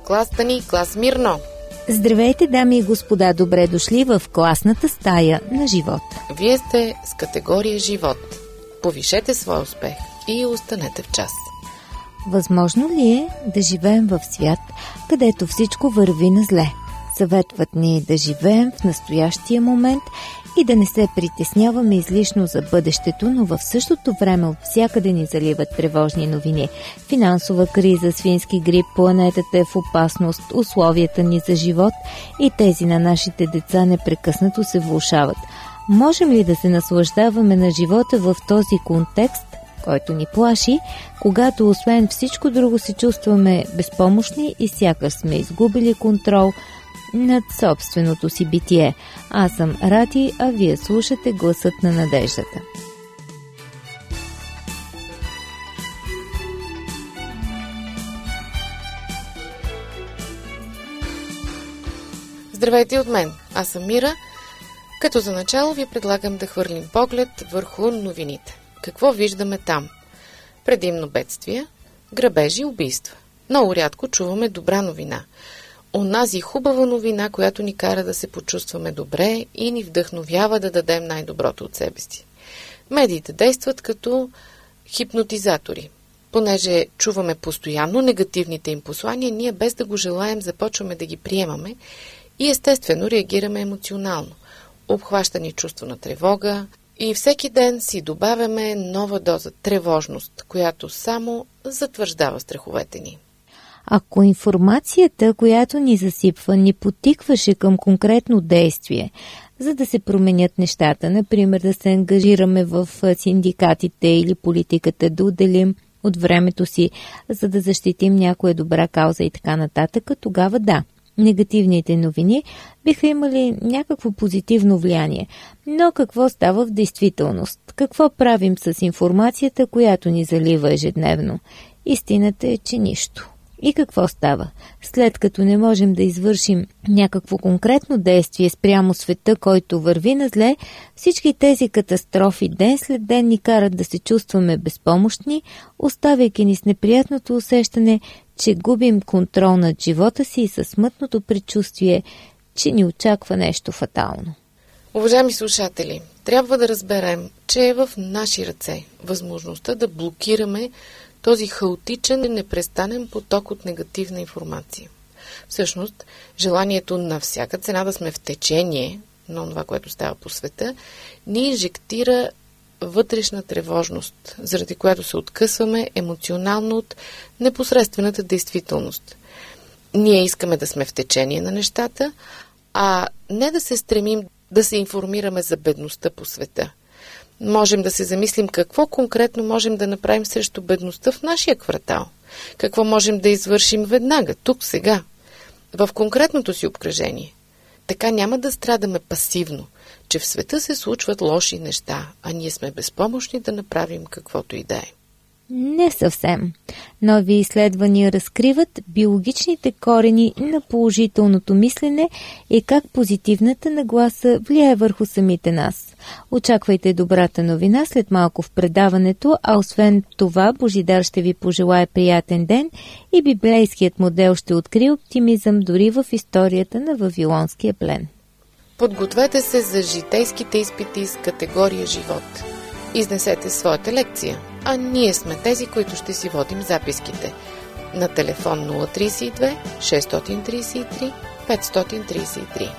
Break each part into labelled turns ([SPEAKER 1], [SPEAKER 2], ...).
[SPEAKER 1] класата ни Клас Мирно.
[SPEAKER 2] Здравейте, дами и господа, добре дошли в класната стая на живота.
[SPEAKER 1] Вие сте с категория живот. Повишете своя успех и останете в час.
[SPEAKER 2] Възможно ли е да живеем в свят, където всичко върви на зле? Съветват ни да живеем в настоящия момент и да не се притесняваме излишно за бъдещето, но в същото време от всякъде ни заливат тревожни новини. Финансова криза, свински грип, планетата е в опасност, условията ни за живот и тези на нашите деца непрекъснато се влошават. Можем ли да се наслаждаваме на живота в този контекст, който ни плаши, когато освен всичко друго се чувстваме безпомощни и сякаш сме изгубили контрол над собственото си битие? Аз съм Ради, а вие слушате Гласът на надеждата.
[SPEAKER 1] Здравейте от мен, аз съм Мира. Като за начало ви предлагам да хвърлим поглед върху новините. Какво виждаме там? Предимно бедствия, грабежи, убийства. Много рядко чуваме добра новина. Онази хубава новина, която ни кара да се почувстваме добре и ни вдъхновява да дадем най-доброто от себе си. Медиите действат като хипнотизатори. Понеже чуваме постоянно негативните им послания, ние без да го желаем започваме да ги приемаме и естествено реагираме емоционално. Обхваща ни чувство на тревога и всеки ден си добавяме нова доза тревожност, която само затвърждава страховете ни.
[SPEAKER 2] Ако информацията, която ни засипва, ни потикваше към конкретно действие, за да се променят нещата, например да се ангажираме в синдикатите или политиката, да отделим от времето си, за да защитим някоя добра кауза и така нататък, тогава да, негативните новини биха имали някакво позитивно влияние. Но какво става в действителност? Какво правим с информацията, която ни залива ежедневно? Истината е, че нищо. И какво става? След като не можем да извършим някакво конкретно действие спрямо света, който върви на зле, всички тези катастрофи ден след ден ни карат да се чувстваме безпомощни, оставяйки ни с неприятното усещане, че губим контрол над живота си и със смътното предчувствие, че ни очаква нещо фатално.
[SPEAKER 1] Уважаеми слушатели, трябва да разберем, че е в наши ръце възможността да блокираме този хаотичен и непрестанен поток от негативна информация. Всъщност, желанието на всяка цена да сме в течение на това, което става по света, ни инжектира вътрешна тревожност, заради която се откъсваме емоционално от непосредствената действителност. Ние искаме да сме в течение на нещата, а не да се стремим да се информираме за бедността по света. Можем да се замислим какво конкретно можем да направим срещу бедността в нашия квартал. Какво можем да извършим веднага, тук, сега, в конкретното си обкръжение. Така няма да страдаме пасивно, че в света се случват лоши неща, а ние сме безпомощни да направим каквото и да е.
[SPEAKER 2] Не съвсем. Нови изследвания разкриват биологичните корени на положителното мислене и как позитивната нагласа влияе върху самите нас. Очаквайте добрата новина след малко в предаването, а освен това Божидар ще ви пожелае приятен ден и библейският модел ще открие оптимизъм дори в историята на Вавилонския плен.
[SPEAKER 1] Подгответе се за житейските изпити с категория живот. Изнесете своята лекция, а ние сме тези, които ще си водим записките. На телефон 032 633 533.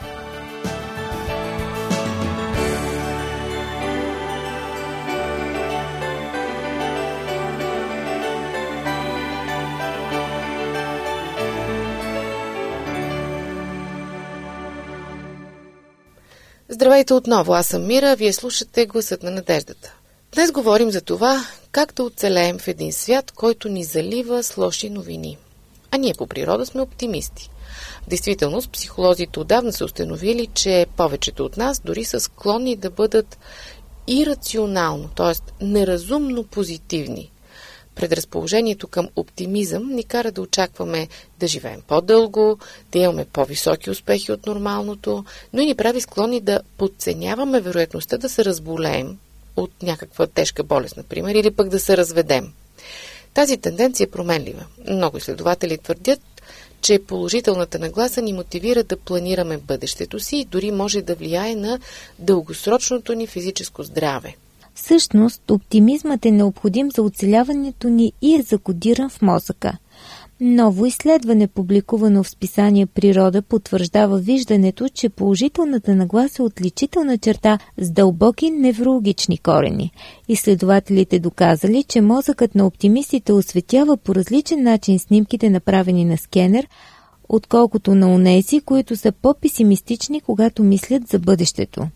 [SPEAKER 1] Здравейте отново, аз съм Мира, вие слушате Гласът на надеждата. Днес говорим за това, как да оцелеем в един свят, който ни залива с лоши новини. А ние по природа сме оптимисти. В действителност, психолозите отдавна са установили, че повечето от нас дори са склонни да бъдат ирационално, т.е. неразумно позитивни. Предразположението към оптимизъм ни кара да очакваме да живеем по-дълго, да имаме по-високи успехи от нормалното, но и ни прави склонни да подценяваме вероятността да се разболеем от някаква тежка болест, например, или пък да се разведем. Тази тенденция е променлива. Много изследователи твърдят, че положителната нагласа ни мотивира да планираме бъдещето си и дори може да влияе на дългосрочното ни физическо здраве.
[SPEAKER 2] Всъщност, оптимизмът е необходим за оцеляването ни и е закодиран в мозъка. Ново изследване, публикувано в списание Природа, потвърждава виждането, че положителната нагласа е отличителна черта с дълбоки неврологични корени. Изследователите доказали, че мозъкът на оптимистите осветява по различен начин снимките, направени на скенер, отколкото на онези, които са по-песимистични, когато мислят за бъдещето.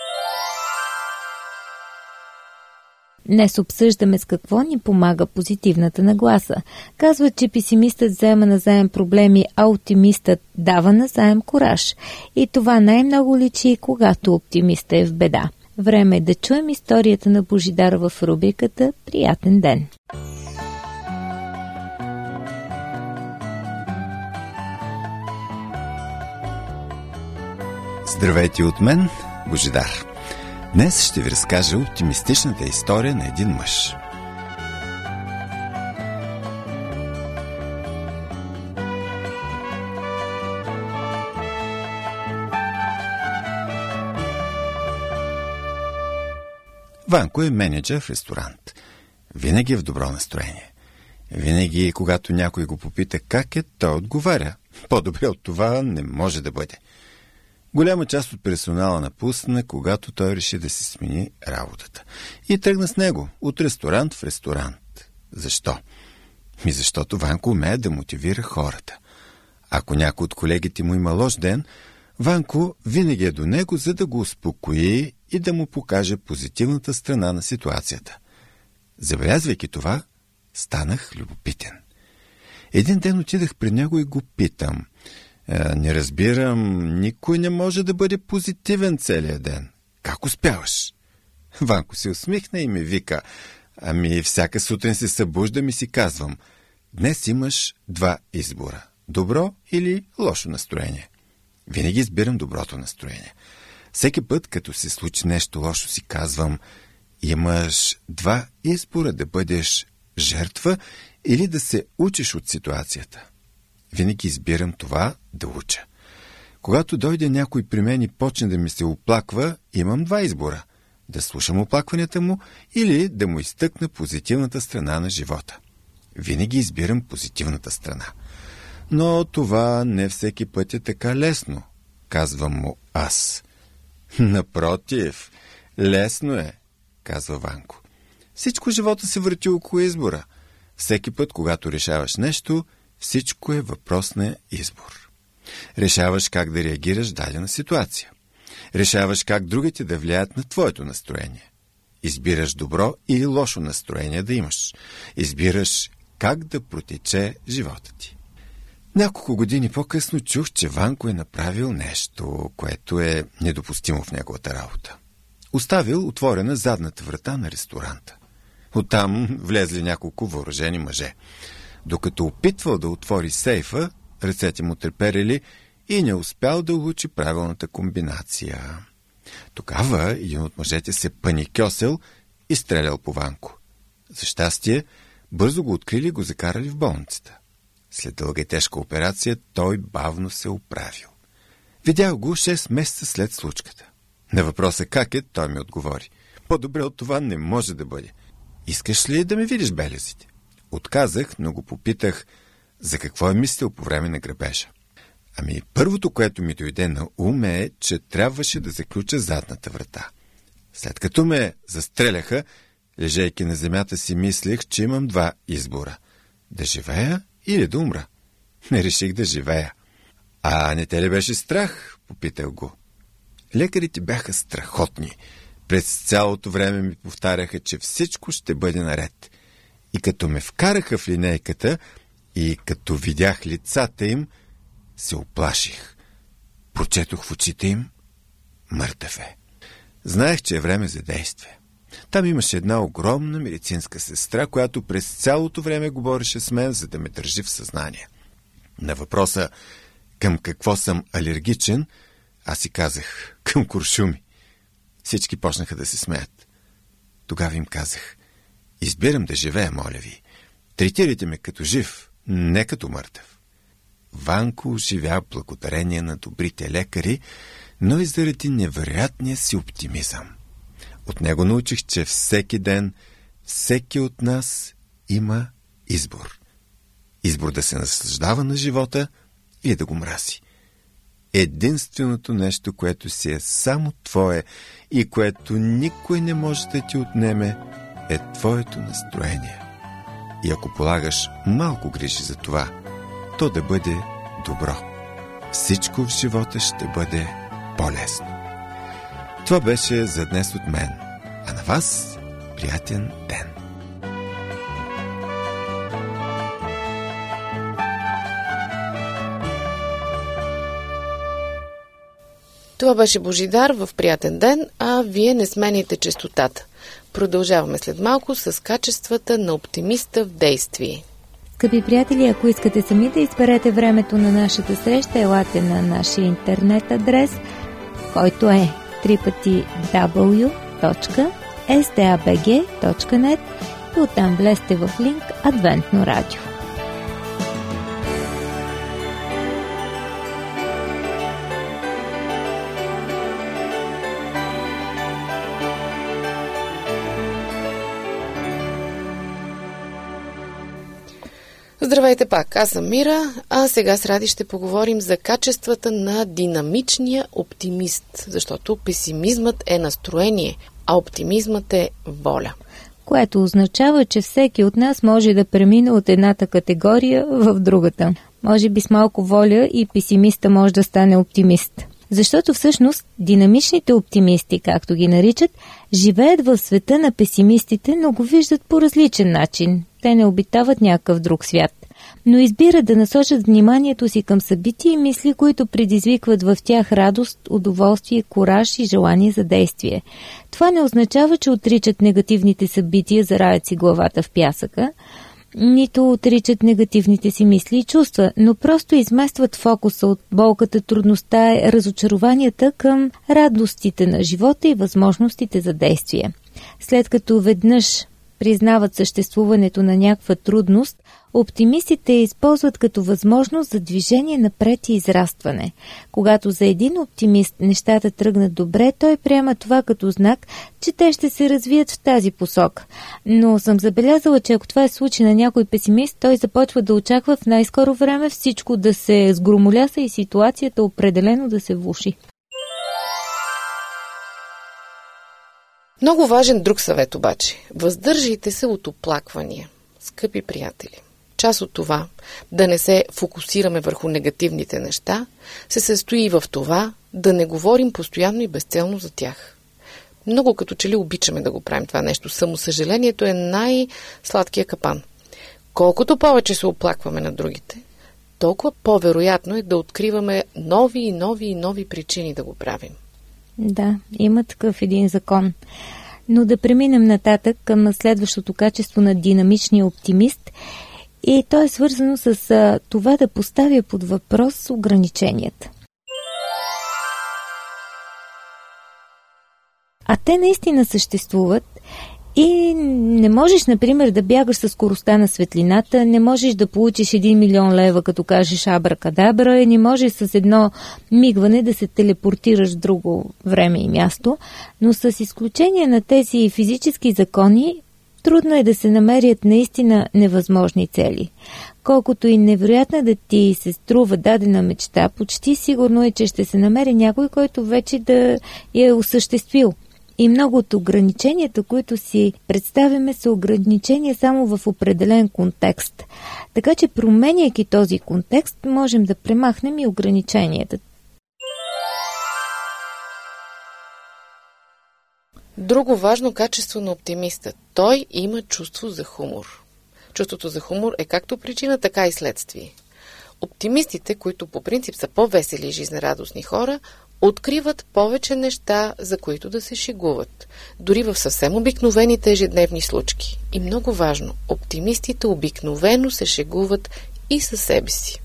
[SPEAKER 2] Днес обсъждаме с какво ни помага позитивната нагласа. Казват, че песимистът взема назаем проблеми, а оптимистът дава назаем кураж. И това най-много личи, когато оптимистът е в беда. Време е да чуем историята на Божидар в рубриката «Приятен ден».
[SPEAKER 3] Здравейте от мен, Божидар. Днес ще ви разкажа оптимистичната история на един мъж. Ванко е мениджър в ресторант. Винаги е в добро настроение. Винаги, когато някой го попита как е, той отговаря. По-добре от това не може да бъде. Голяма част от персонала напусна, когато той реши да си смени работата. И тръгна с него от ресторант в ресторант. Защо? Защото Ванко умее да мотивира хората. Ако някой от колегите му има лош ден, Ванко винаги е до него, за да го успокои и да му покаже позитивната страна на ситуацията. Забелязвайки това, станах любопитен. Един ден отидах при него и го питам: не разбирам, никой не може да бъде позитивен целия ден. Как успяваш? Ванко се усмихна и ми вика: всяка сутрин се събуждам и си казвам: днес имаш два избора. Добро или лошо настроение. Винаги избирам доброто настроение. Всеки път, като се случи нещо лошо, си казвам: имаш два избора, да бъдеш жертва или да се учиш от ситуацията. Винаги избирам това да уча. Когато дойде някой при мен и почне да ми се оплаква, имам два избора: да слушам оплакванията му или да му изтъкна позитивната страна на живота. Винаги избирам позитивната страна. Но това не всеки път е така лесно, казвам му аз. Напротив, лесно е, казва Ванко. Всичко в живота се върти около избора. Всеки път, когато решаваш нещо, всичко е въпрос на избор. Решаваш как да реагираш в дадена ситуация. Решаваш как другите да влияят на твоето настроение. Избираш добро или лошо настроение да имаш. Избираш как да протече живота ти. Няколко години по-късно чух, че Ванко е направил нещо, което е недопустимо в неговата работа. Оставил отворена задната врата на ресторанта. Оттам влезли няколко въоръжени мъже. Докато опитвал да отвори сейфа, ръцете му треперели и не успял да улучи правилната комбинация. Тогава един от мъжете се паникьосел и стрелял по Ванко. За щастие, бързо го открили и го закарали в болницата. След дълга и тежка операция той бавно се оправил. Видях го 6 месеца след случката. На въпроса как е, той ми отговори: по-добре от това не може да бъде. Искаш ли да ме видиш белезите? Отказах, но го попитах за какво е мислил по време на грабежа. Първото, което ми дойде на ум е, че трябваше да заключа задната врата. След като ме застреляха, лежейки на земята си мислех, че имам два избора: да живея или да умра. Не реших да живея. Не те ли беше страх? Попитах го. Лекарите бяха страхотни. През цялото време ми повтаряха, че всичко ще бъде наред. И като ме вкараха в линейката и като видях лицата им, се уплаших. Прочетох в очите им: мъртъв е. Знаех, че е време за действие. Там имаше една огромна медицинска сестра, която през цялото време говореше с мен, за да ме държи в съзнание. На въпроса към какво съм алергичен, аз си казах: към куршуми. Всички почнаха да се смеят. Тогава им казах: избирам да живея, моля ви. Третирайте ме като жив, не като мъртъв. Ванко оживя благодарение на добрите лекари, но и заради невероятния си оптимизъм. От него научих, че всеки ден, всеки от нас има избор. Избор да се наслаждава на живота или да го мрази. Единственото нещо, което си е само твое и което никой не може да ти отнеме, е твоето настроение. И ако полагаш малко грижи за това, то да бъде добро. Всичко в живота ще бъде по-лесно. Това беше за днес от мен. А на вас приятен ден!
[SPEAKER 1] Това беше Божидар в приятен ден, а вие не сменяйте честотата. Продължаваме след малко с качествата на оптимиста в действие.
[SPEAKER 2] Скъпи приятели, ако искате сами да изберете времето на нашата среща, елате на нашия интернет адрес, който е www.sdabg.net и оттам влезте в линк Адвентно радио.
[SPEAKER 1] Здравейте пак, аз съм Мира, а сега с Ради ще поговорим за качествата на динамичния оптимист, защото песимизмът е настроение, а оптимизмът е воля.
[SPEAKER 2] Което означава, че всеки от нас може да премине от едната категория в другата. Може би с малко воля и песимиста може да стане оптимист. Защото всъщност динамичните оптимисти, както ги наричат, живеят в света на песимистите, но го виждат по различен начин. Те не обитават някакъв друг свят, но избират да насочат вниманието си към събития и мисли, които предизвикват в тях радост, удоволствие, кураж и желание за действие. Това не означава, че отричат негативните събития, заравят си главата в пясъка, нито отричат негативните си мисли и чувства, но просто изместват фокуса от болката, трудността, разочарованията към радостите на живота и възможностите за действие. След като веднъж признават съществуването на някаква трудност, оптимистите я използват като възможност за движение напред и израстване. Когато за един оптимист нещата тръгнат добре, той приема това като знак, че те ще се развият в тази посока. Но съм забелязала, че ако това е случай на някой песимист, той започва да очаква в най-скоро време всичко да се сгромоляса и ситуацията определено да се влоши.
[SPEAKER 1] Много важен друг съвет обаче. Въздържайте се от оплаквания, скъпи приятели. Част от това, да не се фокусираме върху негативните неща, се състои в това да не говорим постоянно и безцелно за тях. Много като че ли обичаме да го правим това нещо. Самосъжалението е най-сладкия капан. Колкото повече се оплакваме на другите, толкова по-вероятно е да откриваме нови причини да го правим.
[SPEAKER 2] Да, има такъв един закон. Но да преминем нататък към следващото качество на динамичния оптимист, и то е свързано с това да поставя под въпрос ограниченията. А те наистина съществуват и не можеш, например, да бягаш със скоростта на светлината, не можеш да получиш 1 милион лева, като кажеш абракадабра, и не можеш с едно мигване да се телепортираш в друго време и място, но с изключение на тези физически закони, трудно е да се намерят наистина невъзможни цели. Колкото и невероятно да ти се струва дадена мечта, почти сигурно е, че ще се намери някой, който вече да я е осъществил. И много от ограниченията, които си представяме, са ограничения само в определен контекст. Така че, променяйки този контекст, можем да премахнем и ограниченията.
[SPEAKER 1] Друго важно качество на оптимиста. Той има чувство за хумор. Чувството за хумор е както причина, така и следствие. Оптимистите, които по принцип са по-весели и жизнерадостни хора, откриват повече неща, за които да се шегуват. Дори в съвсем обикновените ежедневни случки. И много важно, оптимистите обикновено се шегуват и със себе си.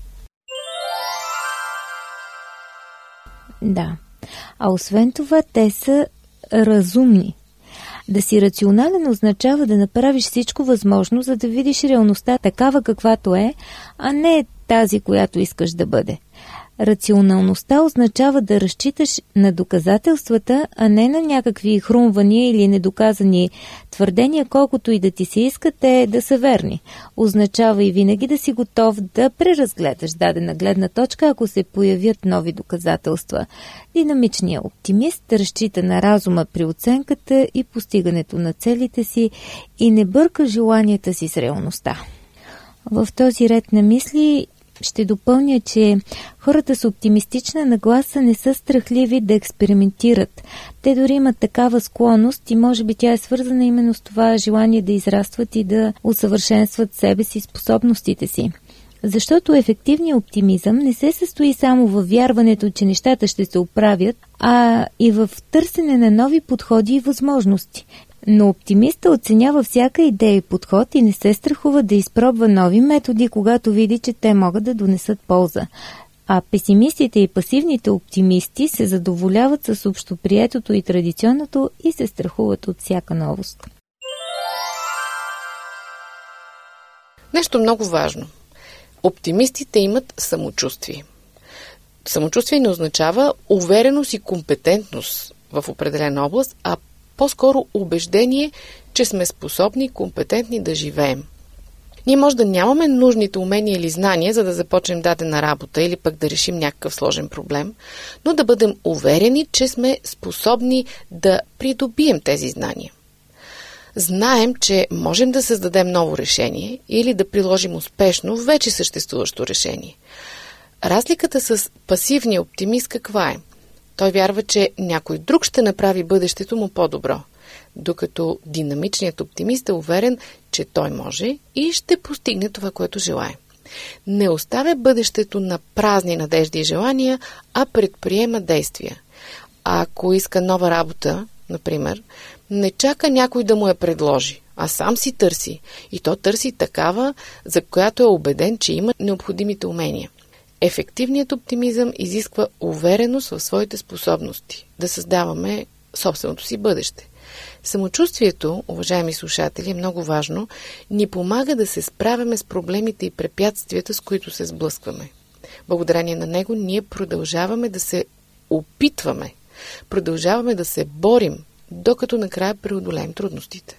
[SPEAKER 1] Да.
[SPEAKER 2] А освен това, те са разумни. Да си рационален означава да направиш всичко възможно, за да видиш реалността такава каквато е, а не тази, която искаш да бъде. Рационалността означава да разчиташ на доказателствата, а не на някакви хрумвания или недоказани твърдения, колкото и да ти се искат те да са верни. Означава и винаги да си готов да преразгледаш дадена гледна точка, ако се появят нови доказателства. Динамичният оптимист разчита на разума при оценката и постигането на целите си и не бърка желанията си с реалността. В този ред на мисли ще допълня, че хората с оптимистична нагласа не са страхливи да експериментират. Те дори имат такава склонност и може би тя е свързана именно с това желание да израстват и да усъвършенстват себе си, способностите си. Защото ефективният оптимизъм не се състои само във вярването, че нещата ще се оправят, а и в търсене на нови подходи и възможности. Но оптимиста оценява всяка идея и подход и не се страхува да изпробва нови методи, когато види, че те могат да донесат полза. А песимистите и пасивните оптимисти се задоволяват с общоприетото и традиционното и се страхуват от всяка новост.
[SPEAKER 1] Нещо много важно. Оптимистите имат самочувствие. Самочувствие не означава увереност и компетентност в определена област, а по-скоро убеждение, че сме способни и компетентни да живеем. Ние може да нямаме нужните умения или знания, за да започнем дадена работа или пък да решим някакъв сложен проблем, но да бъдем уверени, че сме способни да придобием тези знания. Знаем, че можем да създадем ново решение или да приложим успешно вече съществуващо решение. Разликата с пасивния оптимист каква е? Той вярва, че някой друг ще направи бъдещето му по-добро, докато динамичният оптимист е уверен, че той може и ще постигне това, което желае. Не оставя бъдещето на празни надежди и желания, а предприема действия. А ако иска нова работа, например, не чака някой да му я предложи, а сам си търси. И то търси такава, за която е убеден, че има необходимите умения. Ефективният оптимизъм изисква увереност в своите способности, да създаваме собственото си бъдеще. Самочувствието, уважаеми слушатели, е много важно, ни помага да се справяме с проблемите и препятствията, с които се сблъскваме. Благодарение на него ние продължаваме да се опитваме, продължаваме да се борим, докато накрая преодолеем трудностите.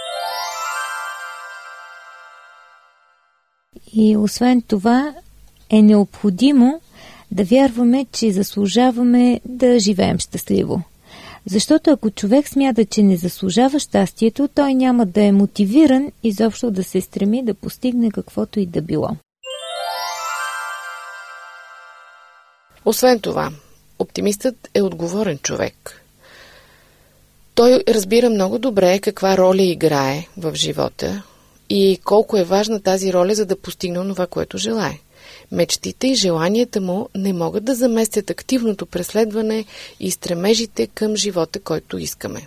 [SPEAKER 2] И освен това е необходимо да вярваме, че заслужаваме да живеем щастливо. Защото ако човек смята, че не заслужава щастието, той няма да е мотивиран изобщо да се стреми да постигне каквото и да било.
[SPEAKER 1] Освен това, оптимистът е отговорен човек. Той разбира много добре каква роля играе в живота и колко е важна тази роля, за да постигне това, което желае. Мечтите и желанията му не могат да заместят активното преследване и стремежите към живота, който искаме.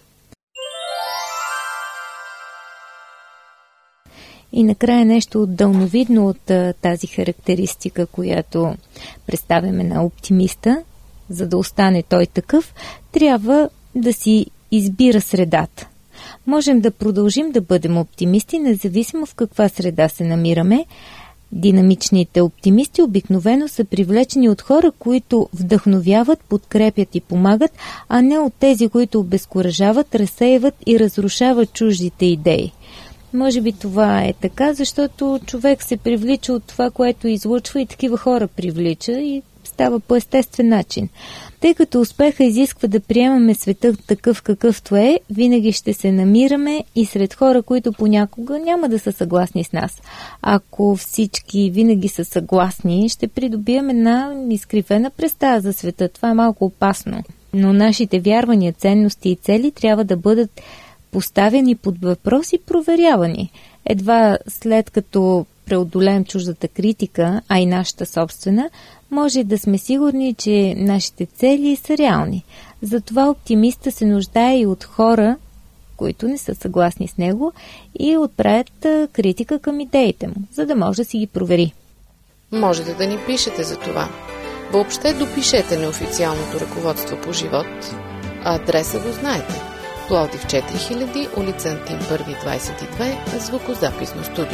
[SPEAKER 2] И накрая нещо дълновидно от тази характеристика, която представяме на оптимиста, за да остане той такъв, трябва да си избира средата. Можем да продължим да бъдем оптимисти, независимо в каква среда се намираме. Динамичните оптимисти обикновено са привлечени от хора, които вдъхновяват, подкрепят и помагат, а не от тези, които обезкуражават, разсейват и разрушават чуждите идеи. Може би това е така, защото човек се привлича от това, което излъчва и такива хора привлича и става по естествен начин. Тъй като успеха изисква да приемаме света такъв какъвто е, винаги ще се намираме и сред хора, които понякога няма да са съгласни с нас. Ако всички винаги са съгласни, ще придобием една изкривена представа за света. Това е малко опасно. Но нашите вярвания, ценности и цели трябва да бъдат поставени под въпрос и проверявани. Едва след като преодолеем чуждата критика, а и нашата собствена, може да сме сигурни, че нашите цели са реални. Затова оптимиста се нуждае и от хора, които не са съгласни с него и отправят критика към идеите му, за да може да си ги провери.
[SPEAKER 1] Можете да ни пишете за това. Въобще допишете неофициалното ръководство по живот. Адреса го знаете. Пловдив 4000, улица Антим 1, 22, звукозаписно студио.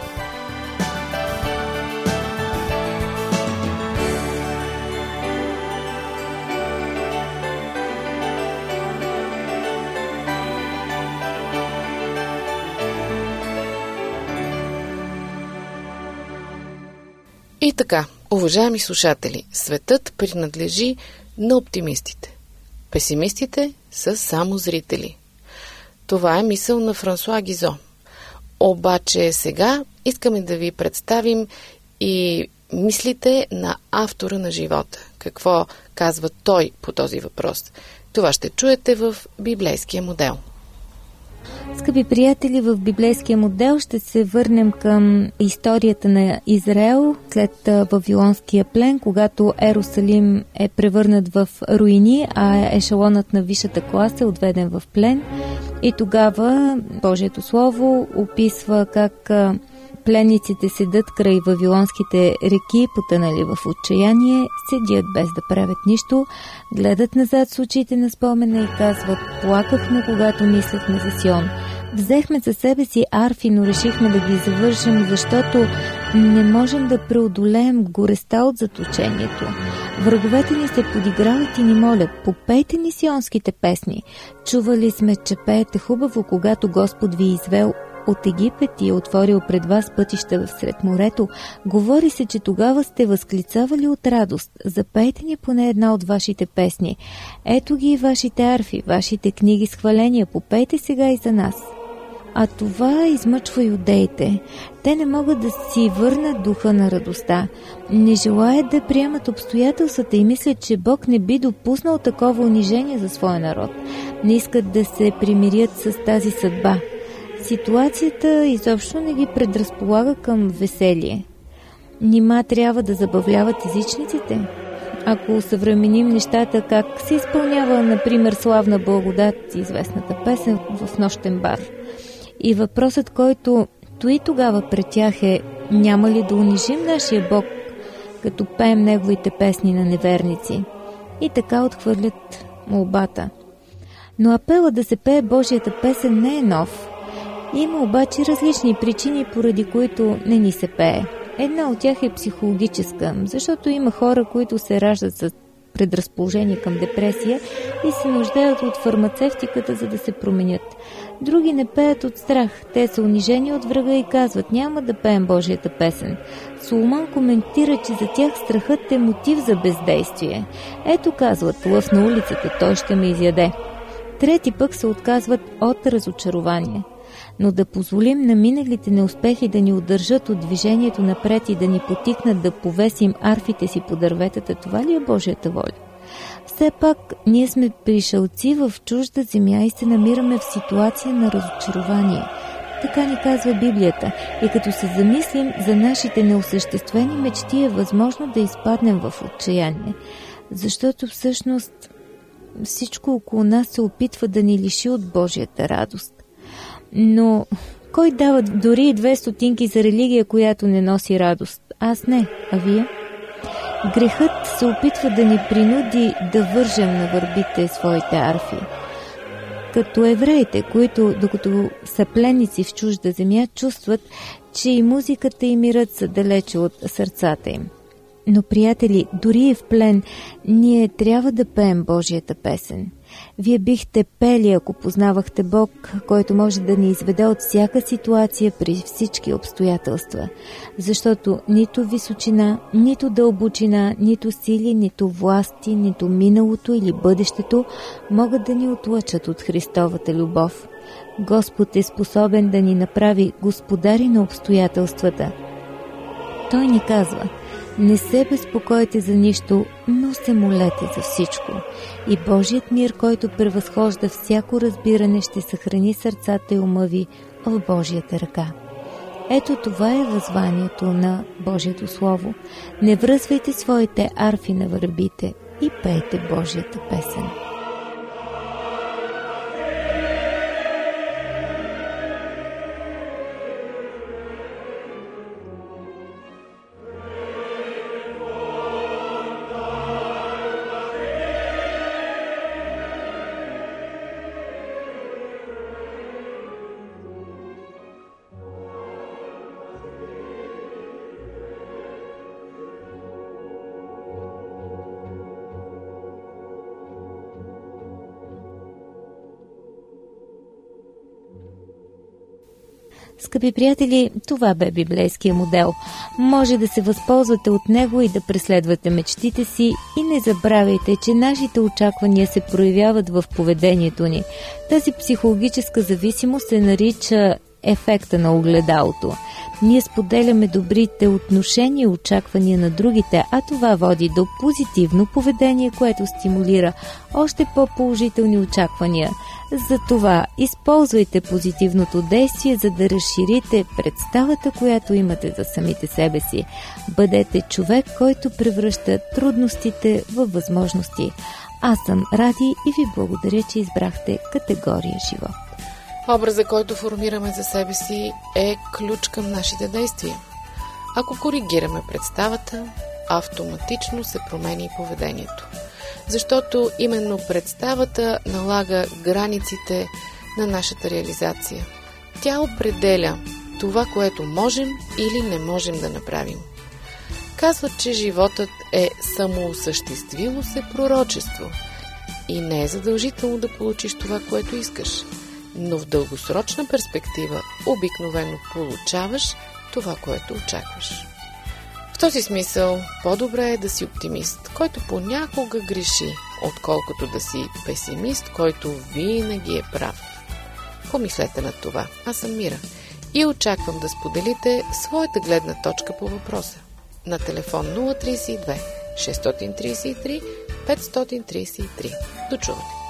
[SPEAKER 1] И така, уважаеми слушатели, светът принадлежи на оптимистите. Песимистите са само зрители. Това е мисъл на Франсуа Гизо. Обаче сега искаме да ви представим и мислите на автора на живота. Какво казва той по този въпрос? Това ще чуете в библейския модел.
[SPEAKER 2] Скъпи приятели, в библейския модел ще се върнем към историята на Израел след Вавилонския плен, когато Ерусалим е превърнат в руини, а ешелонът на висшата класа е отведен в плен. И тогава Божието Слово описва как пленниците седат край вавилонските реки, потънали в отчаяние, седят без да правят нищо, гледат назад с очите на спомена и казват: плакахме, когато мислехме за Сион. Взехме за себе си арфи, но решихме да ги завършим, защото не можем да преодолеем горестта от заточението. Враговете ни се подиграват и ни молят: попейте ни сионските песни. Чували сме, че пеете хубаво, когато Господ ви извел от Египет и е отворил пред вас пътища всред морето. Говори се, че тогава сте възклицавали от радост. Запейте ни поне една от вашите песни. Ето ги и вашите арфи, вашите книги с хваления. Попейте сега и за нас. А това измъчва юдеите. Те не могат да си върнат духа на радостта. Не желаят да приемат обстоятелствата и мислят, че Бог не би допуснал такова унижение за своя народ. Не искат да се примирят с тази съдба. Ситуацията изобщо не ги предразполага към веселие. Нима трябва да забавляват езичниците? Ако съвременим нещата, как се изпълнява, например, Славна благодат, известната песен в нощен бар. И въпросът, който той тогава пред тях е: няма ли да унижим нашия Бог, като пеем неговите песни на неверници? И така отхвърлят молбата. Но апела да се пее Божията песен не е нов. Има обаче различни причини, поради които не ни се пее. Една от тях е психологическа, защото има хора, които се раждат с предразположение към депресия и се нуждаят от фармацевтиката, за да се променят. Други не пеят от страх. Те са унижени от врага и казват: няма да пеем Божията песен. Соломон коментира, че за тях страхът е мотив за бездействие. Ето, казват: лъв на улицата, той ще ме изяде. Трети пък се отказват от разочарование. Но да позволим на миналите неуспехи да ни удържат от движението напред и да ни потикнат да повесим арфите си по дърветата, това ли е Божията воля? Все пак ние сме пришълци в чужда земя и се намираме в ситуация на разочарование. Така ни казва Библията. И като се замислим за нашите неосъществени мечти, е възможно да изпаднем в отчаяние. Защото всъщност всичко около нас се опитва да ни лиши от Божията радост. Но кой дава дори и 2 стотинки за религия, която не носи радост? Аз не, а вие? Грехът се опитва да ни принуди да вържем на върбите своите арфи. Като евреите, които, докато са пленници в чужда земя, чувстват, че и музиката и мирът са далече от сърцата им. Но, приятели, дори и в плен, ние трябва да пеем Божията песен. Вие бихте пели, ако познавахте Бог, който може да ни изведе от всяка ситуация при всички обстоятелства. Защото нито височина, нито дълбочина, нито сили, нито власти, нито миналото или бъдещето могат да ни отлъчат от Христовата любов. Господ е способен да ни направи господари на обстоятелствата. Той ни казва: не се безпокойте за нищо, но се молете за всичко. И Божият мир, който превъзхожда всяко разбиране, ще съхрани сърцата и ума ви в Божията ръка. Ето това е възванието на Божието Слово. Не връзвайте своите арфи на върбите и пейте Божията песен. Скъпи приятели, това бе библейския модел. Може да се възползвате от него и да преследвате мечтите си и не забравяйте, че нашите очаквания се проявяват в поведението ни. Тази психологическа зависимост се нарича ефекта на огледалото. Ние споделяме добрите отношения и очаквания на другите, а това води до позитивно поведение, което стимулира още по-положителни очаквания. Затова използвайте позитивното действие, за да разширите представата, която имате за самите себе си. Бъдете човек, който превръща трудностите във възможности. Аз съм Ради и ви благодаря, че избрахте категория живот.
[SPEAKER 1] Образът, който формираме за себе си, е ключ към нашите действия. Ако коригираме представата, автоматично се променя и поведението. Защото именно представата налага границите на нашата реализация. Тя определя това, което можем или не можем да направим. Казват, че животът е самоосъществило се пророчество и не е задължително да получиш това, което искаш. Но в дългосрочна перспектива обикновено получаваш това, което очакваш. В този смисъл по-добре е да си оптимист, който понякога греши, отколкото да си песимист, който винаги е прав. Помислете на това. Аз съм Мира и очаквам да споделите своята гледна точка по въпроса на телефон 032 633 533. До чуване!